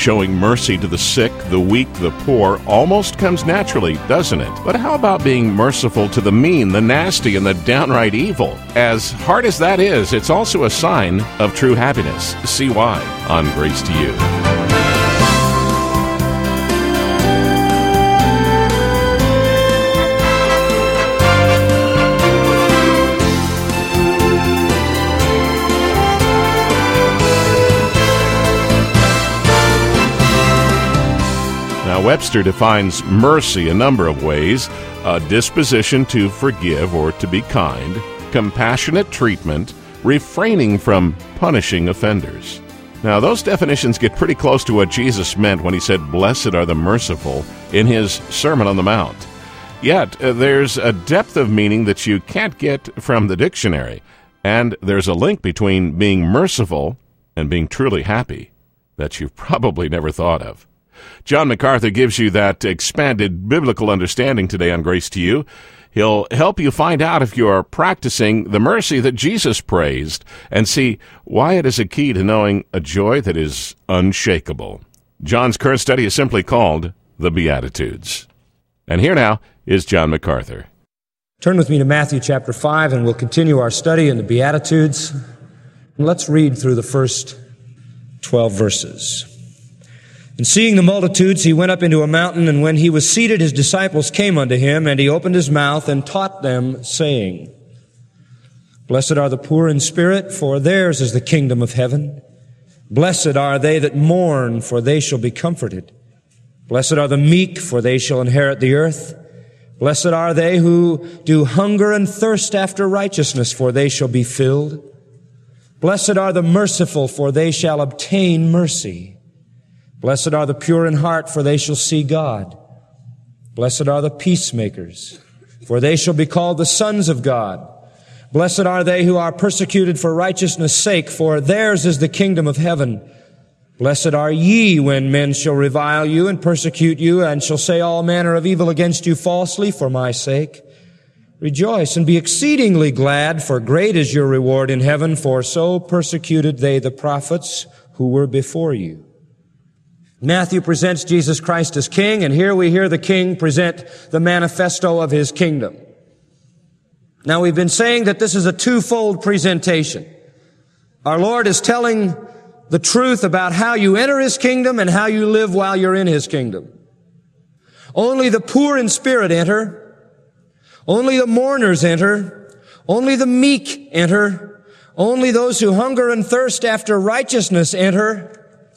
Showing mercy to the sick, the weak, the poor almost comes naturally, doesn't it? But how about being merciful to the mean, the nasty, and the downright evil? As hard as that is, it's also a sign of true happiness. See why on Grace to You. Webster defines mercy a number of ways: a disposition to forgive or to be kind, compassionate treatment, refraining from punishing offenders. Now, those definitions get pretty close to what Jesus meant when he said, "Blessed are the merciful," in his Sermon on the Mount. Yet, there's a depth of meaning that you can't get from the dictionary, and there's a link between being merciful and being truly happy that you've probably never thought of. John MacArthur gives you that expanded biblical understanding today on Grace to You. He'll help you find out if you're practicing the mercy that Jesus praised and see why it is a key to knowing a joy that is unshakable. John's current study is simply called The Beatitudes. And here now is John MacArthur. Turn with me to Matthew chapter 5, and we'll continue our study in the Beatitudes. And let's read through the first 12 verses. And seeing the multitudes, he went up into a mountain, and when he was seated, his disciples came unto him, and he opened his mouth and taught them, saying, Blessed are the poor in spirit, for theirs is the kingdom of heaven. Blessed are they that mourn, for they shall be comforted. Blessed are the meek, for they shall inherit the earth. Blessed are they who do hunger and thirst after righteousness, for they shall be filled. Blessed are the merciful, for they shall obtain mercy. Blessed are the pure in heart, for they shall see God. Blessed are the peacemakers, for they shall be called the sons of God. Blessed are they who are persecuted for righteousness' sake, for theirs is the kingdom of heaven. Blessed are ye when men shall revile you and persecute you, and shall say all manner of evil against you falsely for my sake. Rejoice and be exceedingly glad, for great is your reward in heaven, for so persecuted they the prophets who were before you. Matthew presents Jesus Christ as King, and here we hear the King present the manifesto of his kingdom. Now, we've been saying that this is a twofold presentation. Our Lord is telling the truth about how you enter his kingdom and how you live while you're in his kingdom. Only the poor in spirit enter. Only the mourners enter. Only the meek enter. Only those who hunger and thirst after righteousness enter.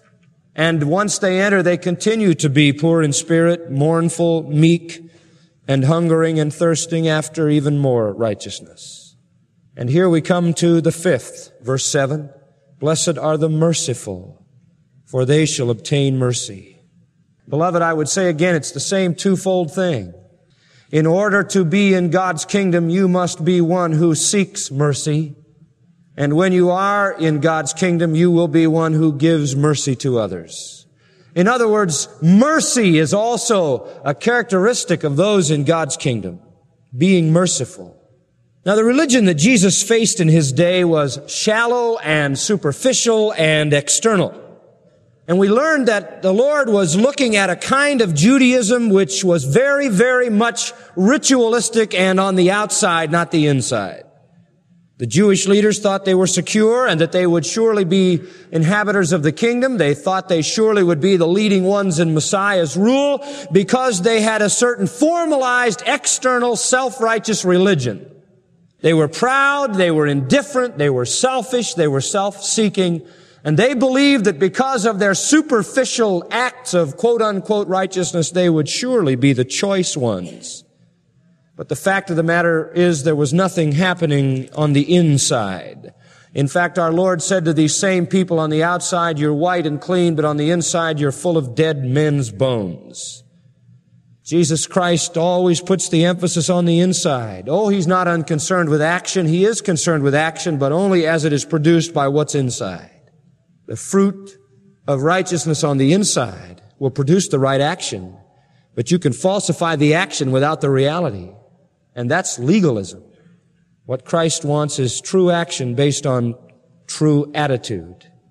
And once they enter, they continue to be poor in spirit, mournful, meek, and hungering and thirsting after even more righteousness. And here we come to the fifth, verse 7. Blessed are the merciful, for they shall obtain mercy. Beloved, I would say again, it's the same twofold thing. In order to be in God's kingdom, you must be one who seeks mercy. And when you are in God's kingdom, you will be one who gives mercy to others. In other words, mercy is also a characteristic of those in God's kingdom, being merciful. Now, the religion that Jesus faced in his day was shallow and superficial and external. And we learned that the Lord was looking at a kind of Judaism which was very, very much ritualistic and on the outside, not the inside. The Jewish leaders thought they were secure and that they would surely be inhabitants of the kingdom. They thought they surely would be the leading ones in Messiah's rule because they had a certain formalized, external, self-righteous religion. They were proud, they were indifferent, they were selfish, they were self-seeking, and they believed that because of their superficial acts of quote-unquote righteousness, they would surely be the choice ones. But the fact of the matter is there was nothing happening on the inside. In fact, our Lord said to these same people, on the outside you're white and clean, but on the inside you're full of dead men's bones. Jesus Christ always puts the emphasis on the inside. Oh, he's not unconcerned with action. He is concerned with action, but only as it is produced by what's inside. The fruit of righteousness on the inside will produce the right action, but you can falsify the action without the reality. And that's legalism. What Christ wants is true action based on true attitude.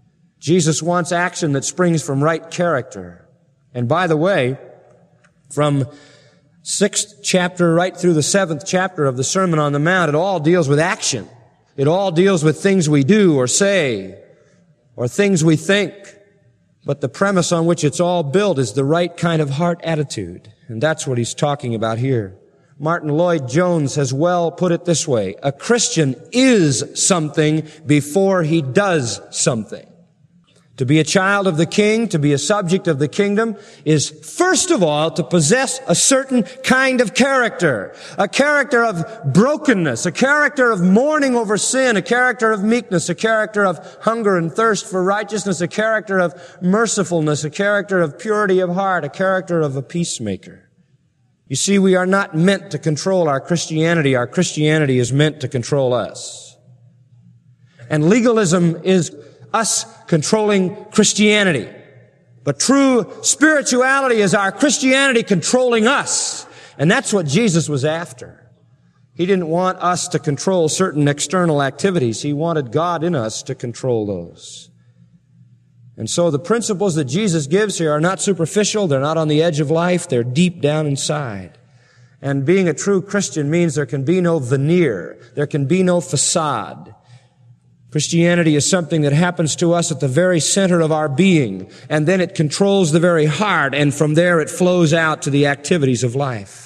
Jesus wants action that springs from right character. And by the way, from 6th chapter right through the 7th chapter of the Sermon on the Mount, it all deals with action. It all deals with things we do or say or things we think. But the premise on which it's all built is the right kind of heart attitude. And that's what he's talking about here. Martin Lloyd-Jones has well put it this way: a Christian is something before he does something. To be a child of the King, to be a subject of the kingdom, is first of all to possess a certain kind of character. A character of brokenness, a character of mourning over sin, a character of meekness, a character of hunger and thirst for righteousness, a character of mercifulness, a character of purity of heart, a character of a peacemaker. You see, we are not meant to control our Christianity. Our Christianity is meant to control us. And legalism is us controlling Christianity. But true spirituality is our Christianity controlling us. And that's what Jesus was after. He didn't want us to control certain external activities. He wanted God in us to control those. And so the principles that Jesus gives here are not superficial. They're not on the edge of life. They're deep down inside. And being a true Christian means there can be no veneer. There can be no facade. Christianity is something that happens to us at the very center of our being, and then it controls the very heart, and from there it flows out to the activities of life.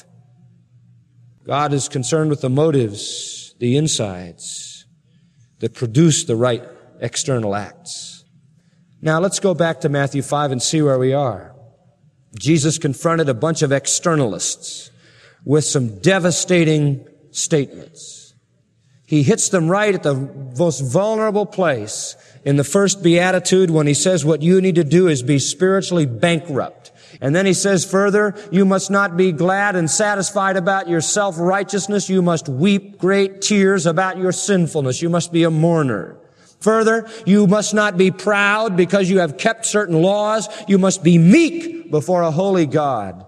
God is concerned with the motives, the insides, that produce the right external acts. Now let's go back to Matthew 5 and see where we are. Jesus confronted a bunch of externalists with some devastating statements. He hits them right at the most vulnerable place in the first beatitude when he says what you need to do is be spiritually bankrupt. And then he says further, you must not be glad and satisfied about your self-righteousness. You must weep great tears about your sinfulness. You must be a mourner. Further, you must not be proud because you have kept certain laws. You must be meek before a holy God.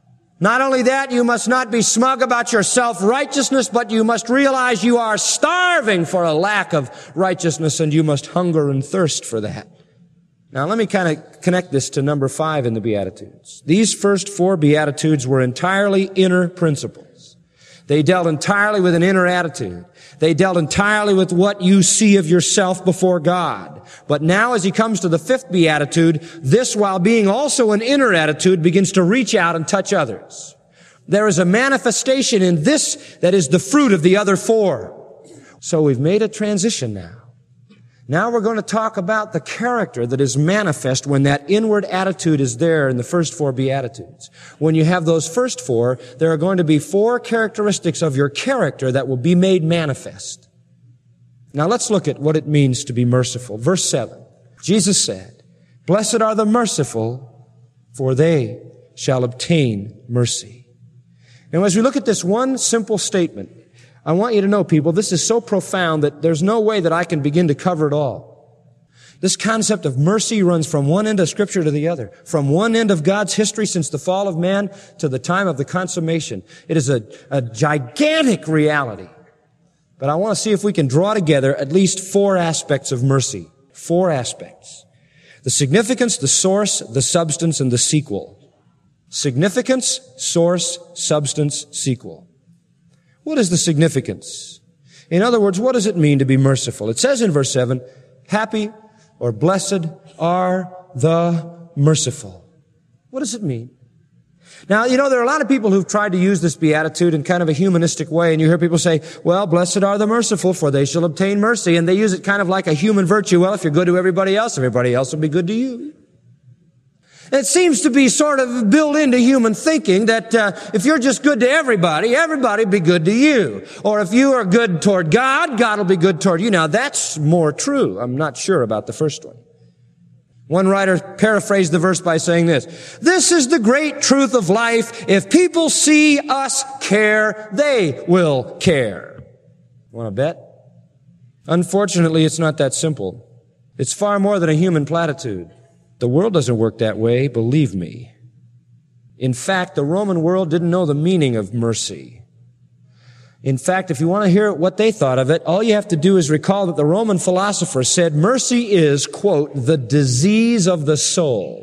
Not only that, you must not be smug about your self-righteousness, but you must realize you are starving for a lack of righteousness, and you must hunger and thirst for that. Now, let me kind of connect this to number 5 in the Beatitudes. These first 4 Beatitudes were entirely inner principles. They dealt entirely with an inner attitude. They dealt entirely with what you see of yourself before God. But now as he comes to the 5th beatitude, this, while being also an inner attitude, begins to reach out and touch others. There is a manifestation in this that is the fruit of the other 4. So we've made a transition now. Now we're going to talk about the character that is manifest when that inward attitude is there in the first 4 Beatitudes. When you have those first 4, there are going to be 4 characteristics of your character that will be made manifest. Now let's look at what it means to be merciful. Verse 7, Jesus said, "Blessed are the merciful, for they shall obtain mercy." Now as we look at this one simple statement, I want you to know, people, this is so profound that there's no way that I can begin to cover it all. This concept of mercy runs from one end of Scripture to the other, from one end of God's history since the fall of man to the time of the consummation. It is a gigantic reality. But I want to see if we can draw together at least 4 aspects of mercy. 4 aspects. The significance, the source, the substance, and the sequel. Significance, source, substance, sequel. What is the significance? In other words, what does it mean to be merciful? It says in verse 7, happy or blessed are the merciful. What does it mean? Now, you know, there are a lot of people who've tried to use this beatitude in kind of a humanistic way, and you hear people say, well, blessed are the merciful, for they shall obtain mercy, and they use it kind of like a human virtue. Well, if you're good to everybody else will be good to you. It seems to be sort of built into human thinking that if you're just good to everybody will be good to you. Or if you are good toward God, God will be good toward you. Now, that's more true. I'm not sure about the first one. One writer paraphrased the verse by saying this: this is the great truth of life. If people see us care, they will care. Want to bet? Unfortunately, it's not that simple. It's far more than a human platitude. The world doesn't work that way, believe me. In fact, the Roman world didn't know the meaning of mercy. In fact, if you want to hear what they thought of it, all you have to do is recall that the Roman philosopher said mercy is, quote, the disease of the soul.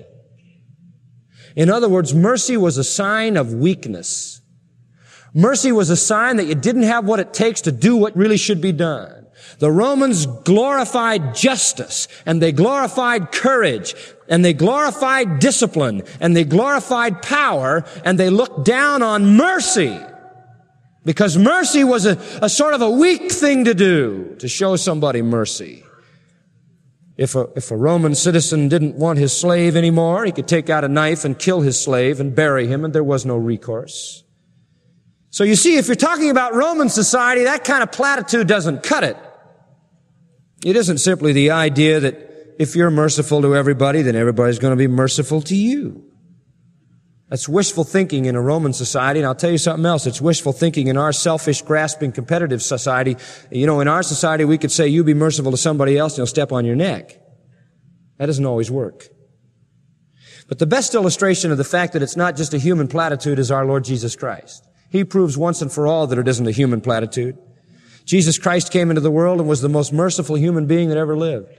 In other words, mercy was a sign of weakness. Mercy was a sign that you didn't have what it takes to do what really should be done. The Romans glorified justice, and they glorified courage, and they glorified discipline, and they glorified power, and they looked down on mercy. Because mercy was a sort of a weak thing to do, to show somebody mercy. If a Roman citizen didn't want his slave anymore, he could take out a knife and kill his slave and bury him, and there was no recourse. So you see, if you're talking about Roman society, that kind of platitude doesn't cut it. It isn't simply the idea that if you're merciful to everybody, then everybody's going to be merciful to you. That's wishful thinking in a Roman society, and I'll tell you something else. It's wishful thinking in our selfish, grasping, competitive society. You know, in our society, we could say, you be merciful to somebody else and he'll step on your neck. That doesn't always work. But the best illustration of the fact that it's not just a human platitude is our Lord Jesus Christ. He proves once and for all that it isn't a human platitude. Jesus Christ came into the world and was the most merciful human being that ever lived.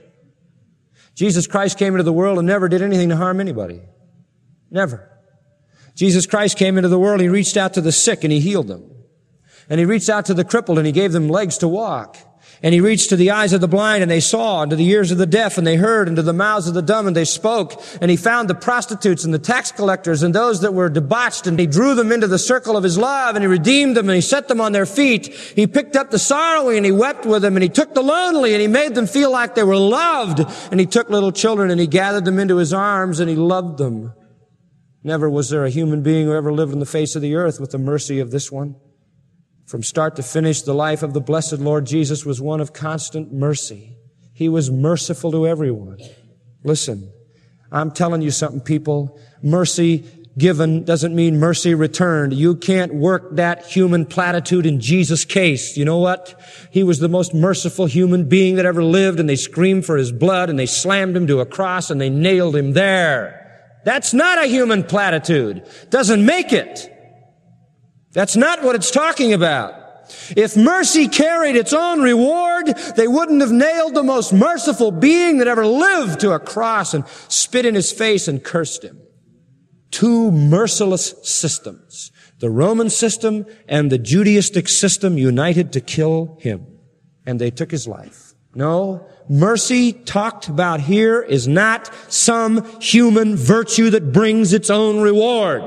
Jesus Christ came into the world and never did anything to harm anybody. Never. Jesus Christ came into the world, He reached out to the sick and He healed them. And He reached out to the crippled and He gave them legs to walk. And He reached to the eyes of the blind and they saw, and to the ears of the deaf and they heard, and to the mouths of the dumb and they spoke. And He found the prostitutes and the tax collectors and those that were debauched, and He drew them into the circle of His love, and He redeemed them and He set them on their feet. He picked up the sorrowing and He wept with them, and He took the lonely and He made them feel like they were loved. And He took little children and He gathered them into His arms and He loved them. Never was there a human being who ever lived on the face of the earth with the mercy of this one. From start to finish, the life of the blessed Lord Jesus was one of constant mercy. He was merciful to everyone. Listen, I'm telling you something, people. Mercy given doesn't mean mercy returned. You can't work that human platitude in Jesus' case. You know what? He was the most merciful human being that ever lived, and they screamed for His blood, and they slammed Him to a cross, and they nailed Him there. That's not a human platitude. Doesn't make it. That's not what it's talking about. If mercy carried its own reward, they wouldn't have nailed the most merciful being that ever lived to a cross and spit in His face and cursed Him. Two merciless systems, the Roman system and the Judaistic system, united to kill Him. And they took His life. No, mercy talked about here is not some human virtue that brings its own reward.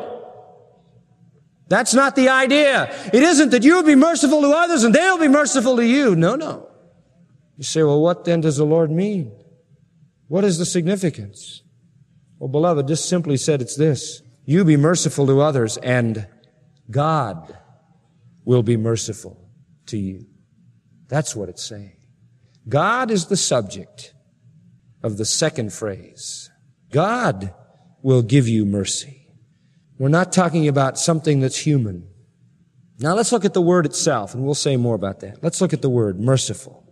That's not the idea. It isn't that you'll be merciful to others and they'll be merciful to you. No. You say, well, what then does the Lord mean? What is the significance? Well, beloved, just simply said it's this. You be merciful to others and God will be merciful to you. That's what it's saying. God is the subject of the second phrase. God will give you mercy. We're not talking about something that's human. Now let's look at the word itself, and we'll say more about that. Let's look at the word, merciful.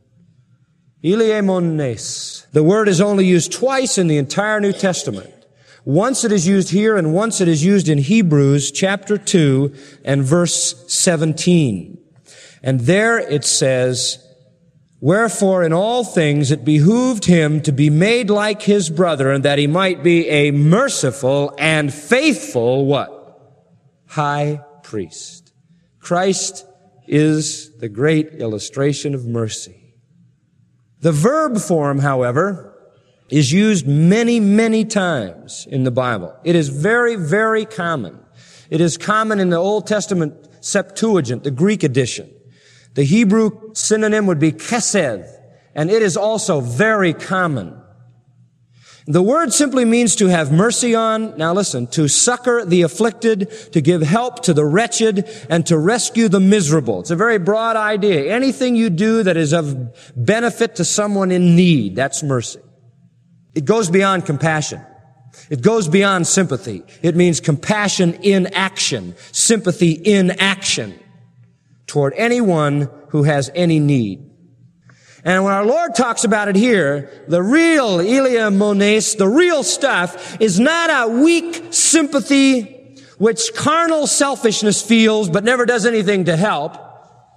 Eleimones. The word is only used twice in the entire New Testament. Once it is used here, and once it is used in Hebrews chapter 2 and verse 17. And there it says, wherefore in all things it behooved Him to be made like His brother, and that He might be a merciful and faithful, what? High priest. Christ is the great illustration of mercy. The verb form, however, is used many, many times in the Bible. It is very, very common. It is common in the Old Testament Septuagint, the Greek edition. The Hebrew synonym would be chesed, and it is also very common. The word simply means to have mercy on, now listen, to succor the afflicted, to give help to the wretched, and to rescue the miserable. It's a very broad idea. Anything you do that is of benefit to someone in need, that's mercy. It goes beyond compassion. It goes beyond sympathy. It means compassion in action, sympathy in action toward anyone who has any need. And when our Lord talks about it here, the real eleimones, the real stuff, is not a weak sympathy which carnal selfishness feels but never does anything to help.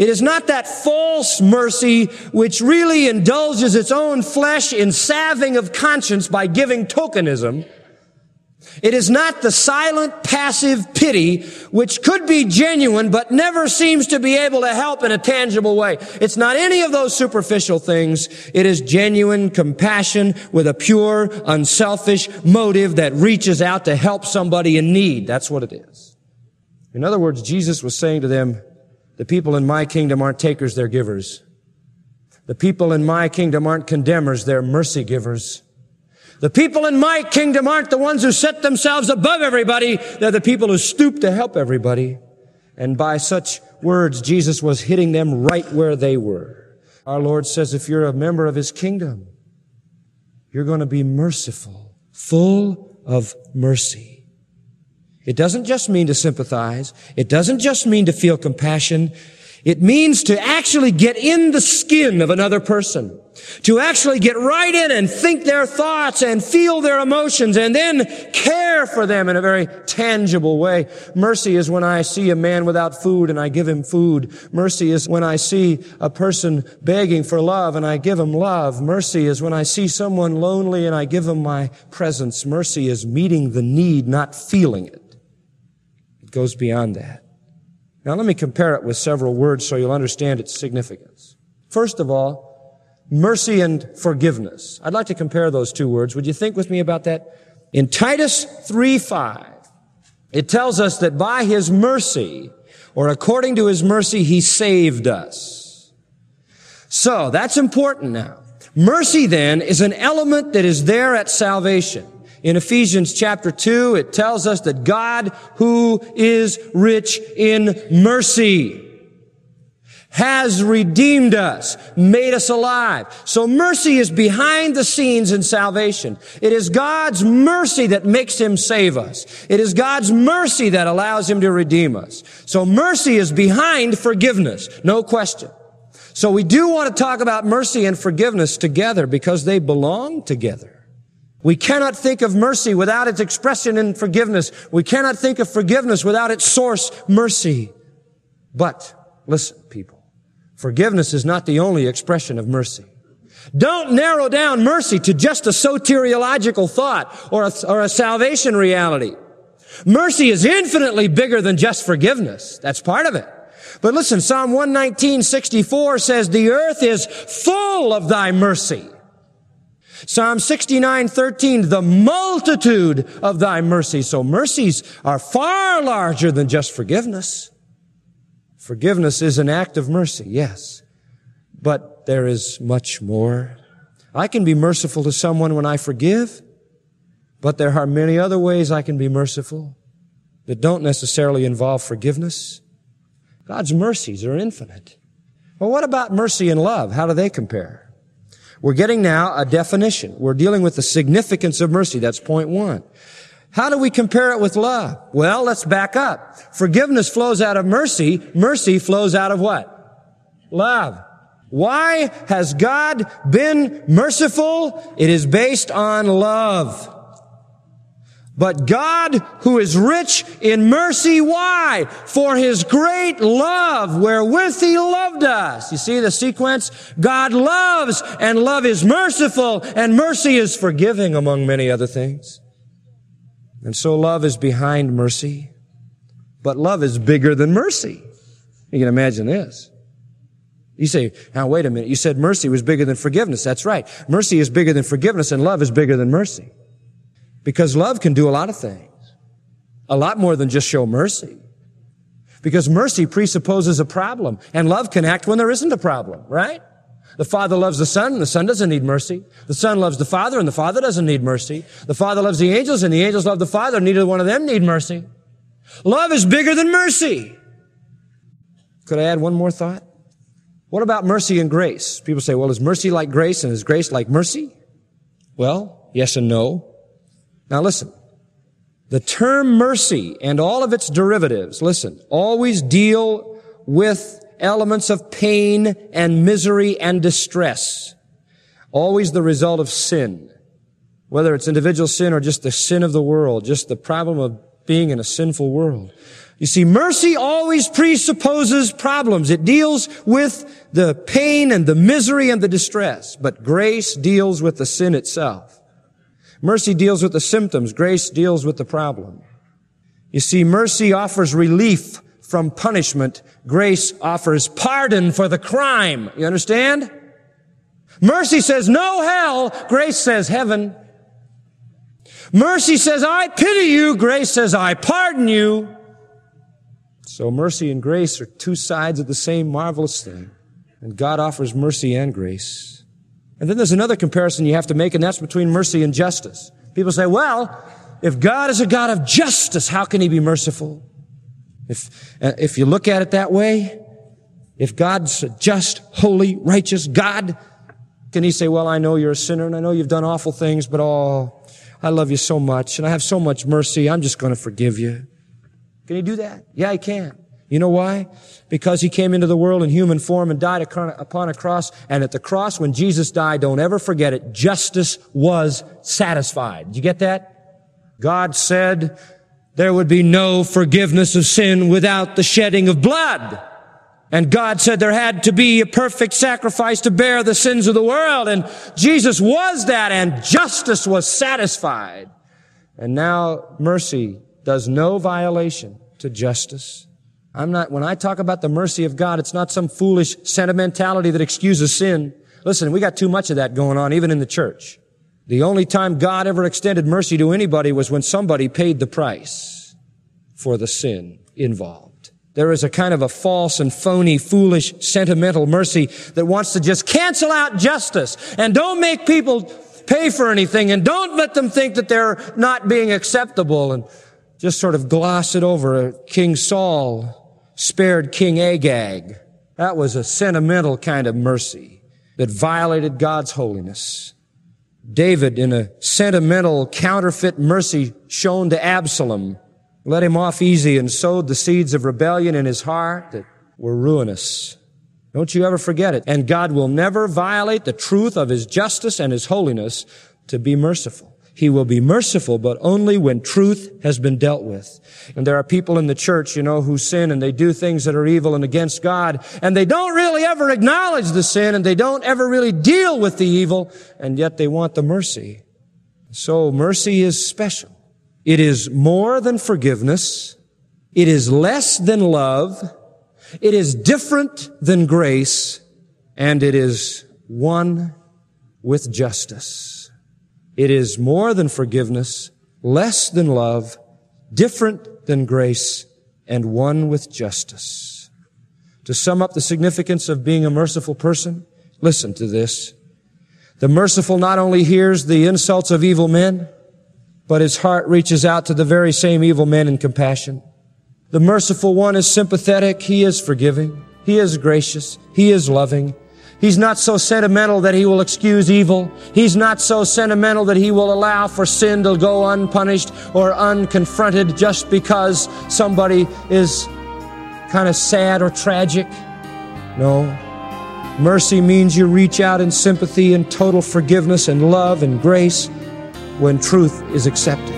It is not that false mercy which really indulges its own flesh in salving of conscience by giving tokenism. It is not the silent, passive pity which could be genuine but never seems to be able to help in a tangible way. It's not any of those superficial things. It is genuine compassion with a pure, unselfish motive that reaches out to help somebody in need. That's what it is. In other words, Jesus was saying to them, the people in my kingdom aren't takers, they're givers. The people in my kingdom aren't condemners, they're mercy givers. The people in my kingdom aren't the ones who set themselves above everybody. They're the people who stoop to help everybody. And by such words, Jesus was hitting them right where they were. Our Lord says, if you're a member of His kingdom, you're going to be merciful, full of mercy. It doesn't just mean to sympathize. It doesn't just mean to feel compassion. It means to actually get in the skin of another person. To actually get right in and think their thoughts and feel their emotions and then care for them in a very tangible way. Mercy is when I see a man without food and I give him food. Mercy is when I see a person begging for love and I give him love. Mercy is when I see someone lonely and I give him my presence. Mercy is meeting the need, not feeling it. It goes beyond that. Now let me compare it with several words so you'll understand its significance. First of all, mercy and forgiveness. I'd like to compare those two words. Would you think with me about that? In Titus 3:5, it tells us that by His mercy, or according to His mercy, He saved us. So that's important now. Mercy then is an element that is there at salvation. In Ephesians chapter 2, it tells us that God, who is rich in mercy, has redeemed us, made us alive. So mercy is behind the scenes in salvation. It is God's mercy that makes Him save us. It is God's mercy that allows Him to redeem us. So mercy is behind forgiveness, no question. So we do want to talk about mercy and forgiveness together because they belong together. We cannot think of mercy without its expression in forgiveness. We cannot think of forgiveness without its source, mercy. But, listen, people, forgiveness is not the only expression of mercy. Don't narrow down mercy to just a soteriological thought or a salvation reality. Mercy is infinitely bigger than just forgiveness. That's part of it. But listen, Psalm 119:64 says, the earth is full of thy mercy. Psalm 69:13, the multitude of thy mercy. So mercies are far larger than just forgiveness. Forgiveness is an act of mercy, yes. But there is much more. I can be merciful to someone when I forgive, but there are many other ways I can be merciful that don't necessarily involve forgiveness. God's mercies are infinite. Well, what about mercy and love? How do they compare? We're getting now a definition. We're dealing with the significance of mercy. That's point one. How do we compare it with love? Well, let's back up. Forgiveness flows out of mercy. Mercy flows out of what? Love. Why has God been merciful? It is based on love. But God, who is rich in mercy, why? For His great love, wherewith He loved us. You see the sequence? God loves, and love is merciful, and mercy is forgiving, among many other things. And so love is behind mercy, but love is bigger than mercy. You can imagine this. You say, now wait a minute, you said mercy was bigger than forgiveness. That's right. Mercy is bigger than forgiveness, and love is bigger than mercy. Because love can do a lot of things. A lot more than just show mercy. Because mercy presupposes a problem, and love can act when there isn't a problem, right? The Father loves the Son, and the Son doesn't need mercy. The Son loves the Father, and the Father doesn't need mercy. The Father loves the angels, and the angels love the Father, and neither one of them need mercy. Love is bigger than mercy. Could I add one more thought? What about mercy and grace? People say, well, is mercy like grace, and is grace like mercy? Well, yes and no. Now listen, the term mercy and all of its derivatives, listen, always deal with elements of pain and misery and distress. Always the result of sin. Whether it's individual sin or just the sin of the world, just the problem of being in a sinful world. You see, mercy always presupposes problems. It deals with the pain and the misery and the distress, but grace deals with the sin itself. Mercy deals with the symptoms. Grace deals with the problem. You see, mercy offers relief from punishment. Grace offers pardon for the crime. You understand? Mercy says no hell. Grace says heaven. Mercy says I pity you. Grace says I pardon you. So mercy and grace are two sides of the same marvelous thing. And God offers mercy and grace. And then there's another comparison you have to make, and that's between mercy and justice. People say, well, if God is a God of justice, how can He be merciful? If you look at it that way, if God's a just, holy, righteous God, can He say, well, I know you're a sinner, and I know you've done awful things, but I love you so much, and I have so much mercy, I'm just going to forgive you. Can He do that? Yeah, He can. You know why? Because He came into the world in human form and died upon a cross. And at the cross, when Jesus died, don't ever forget it, justice was satisfied. Did you get that? God said there would be no forgiveness of sin without the shedding of blood. And God said there had to be a perfect sacrifice to bear the sins of the world. And Jesus was that, and justice was satisfied. And now mercy does no violation to justice. When I talk about the mercy of God, it's not some foolish sentimentality that excuses sin. Listen, we got too much of that going on, even in the church. The only time God ever extended mercy to anybody was when somebody paid the price for the sin involved. There is a kind of a false and phony, foolish, sentimental mercy that wants to just cancel out justice and don't make people pay for anything and don't let them think that they're not being acceptable and just sort of gloss it over. King Saul spared King Agag. That was a sentimental kind of mercy that violated God's holiness. David, in a sentimental, counterfeit mercy shown to Absalom, let him off easy and sowed the seeds of rebellion in his heart that were ruinous. Don't you ever forget it. And God will never violate the truth of His justice and His holiness to be merciful. He will be merciful, but only when truth has been dealt with. And there are people in the church, who sin and they do things that are evil and against God, and they don't really ever acknowledge the sin, and they don't ever really deal with the evil, and yet they want the mercy. So mercy is special. It is more than forgiveness. It is less than love. It is different than grace, and it is one with justice. It is more than forgiveness, less than love, different than grace, and one with justice. To sum up the significance of being a merciful person, listen to this. The merciful not only hears the insults of evil men, but his heart reaches out to the very same evil men in compassion. The merciful one is sympathetic. He is forgiving. He is gracious. He is loving. He's not so sentimental that he will excuse evil. He's not so sentimental that he will allow for sin to go unpunished or unconfronted just because somebody is kind of sad or tragic. No. Mercy means you reach out in sympathy and total forgiveness and love and grace when truth is accepted.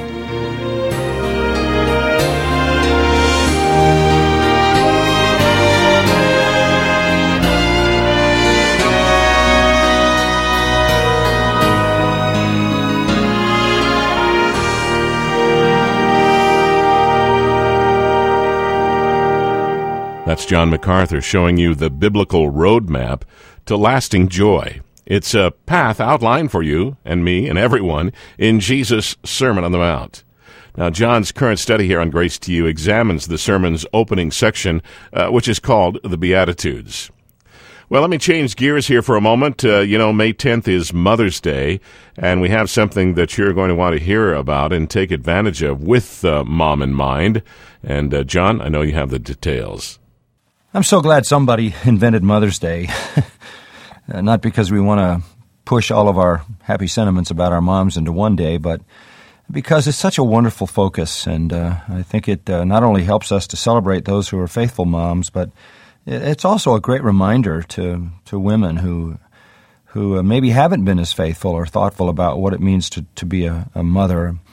That's John MacArthur showing you the biblical roadmap to lasting joy. It's a path outlined for you and me and everyone in Jesus' Sermon on the Mount. Now, John's current study here on Grace to You examines the sermon's opening section, which is called the Beatitudes. Well, let me change gears here for a moment. May 10th is Mother's Day, and we have something that you're going to want to hear about and take advantage of with Mom in mind. And, John, I know you have the details. I'm so glad somebody invented Mother's Day. Not because we want to push all of our happy sentiments about our moms into one day, but because it's such a wonderful focus, and I think it not only helps us to celebrate those who are faithful moms, but it's also a great reminder to women who maybe haven't been as faithful or thoughtful about what it means to be a mother.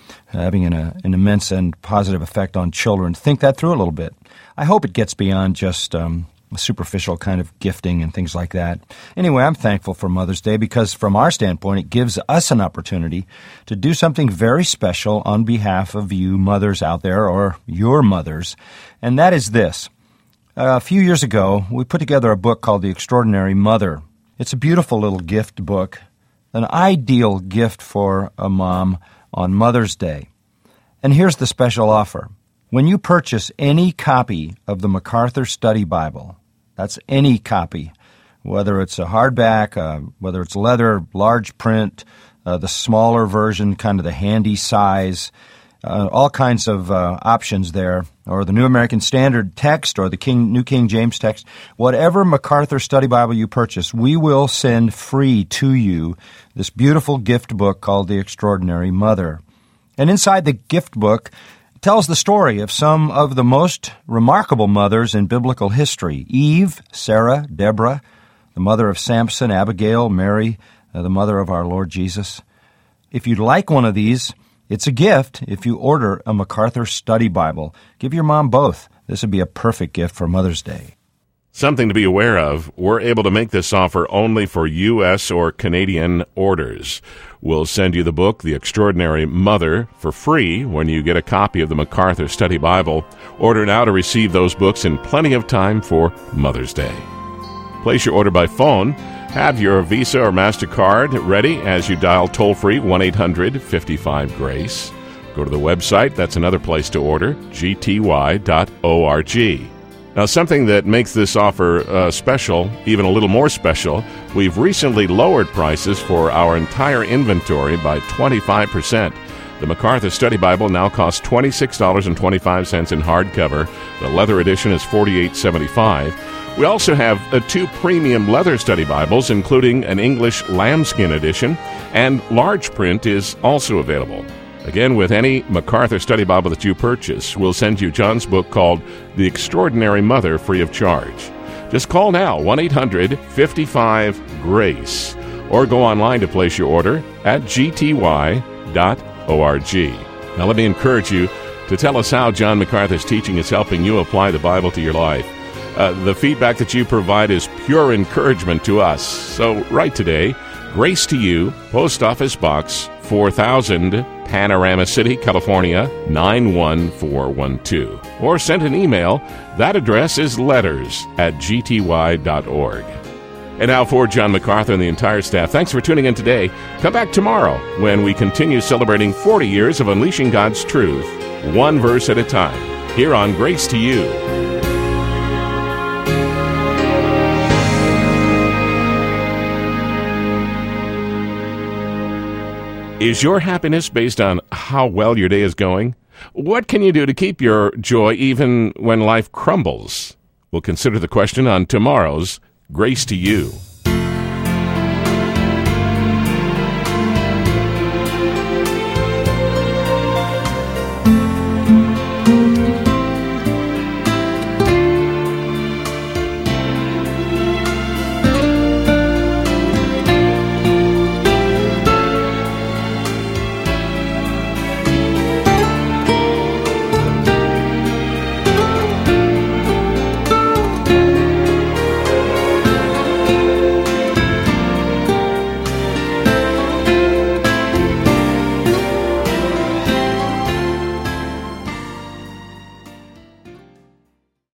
having an immense and positive effect on children. Think that through a little bit. I hope it gets beyond just a superficial kind of gifting and things like that. Anyway, I'm thankful for Mother's Day because from our standpoint, it gives us an opportunity to do something very special on behalf of you mothers out there or your mothers, and that is this. A few years ago, we put together a book called The Extraordinary Mother. It's a beautiful little gift book, an ideal gift for a mom on Mother's Day. And here's the special offer. When you purchase any copy of the MacArthur Study Bible, that's any copy, whether it's a hardback, whether it's leather, large print, the smaller version, kind of the handy size, all kinds of options there, or the New American Standard text or the New King James text, whatever MacArthur Study Bible you purchase, we will send free to you this beautiful gift book called The Extraordinary Mother. And inside the gift book tells the story of some of the most remarkable mothers in biblical history: Eve, Sarah, Deborah, the mother of Samson, Abigail, Mary, the mother of our Lord Jesus. If you'd like one of these, it's a gift if you order a MacArthur Study Bible. Give your mom both. This would be a perfect gift for Mother's Day. Something to be aware of, we're able to make this offer only for U.S. or Canadian orders. We'll send you the book, The Extraordinary Mother, for free when you get a copy of the MacArthur Study Bible. Order now to receive those books in plenty of time for Mother's Day. Place your order by phone. Have your Visa or MasterCard ready as you dial toll-free 1-800-55-GRACE. Go to the website. That's another place to order, gty.org. Now, something that makes this offer special, even a little more special, we've recently lowered prices for our entire inventory by 25%. The MacArthur Study Bible now costs $26.25 in hardcover. The leather edition is $48.75. We also have 2 premium leather study Bibles, including an English lambskin edition, and large print is also available. Again, with any MacArthur Study Bible that you purchase, we'll send you John's book called The Extraordinary Mother free of charge. Just call now, 1-800-55-GRACE, or go online to place your order at gty.org. Now, let me encourage you to tell us how John MacArthur's teaching is helping you apply the Bible to your life. The feedback that you provide is pure encouragement to us. So write today, Grace to You, Post Office Box 4000, Panorama City, California 91412. Or send an email. That address is letters@gty.org. And now for John MacArthur and the entire staff, thanks for tuning in today. Come back tomorrow when we continue celebrating 40 years of unleashing God's truth, one verse at a time, here on Grace to You. Is your happiness based on how well your day is going? What can you do to keep your joy even when life crumbles? We'll consider the question on tomorrow's Grace to You.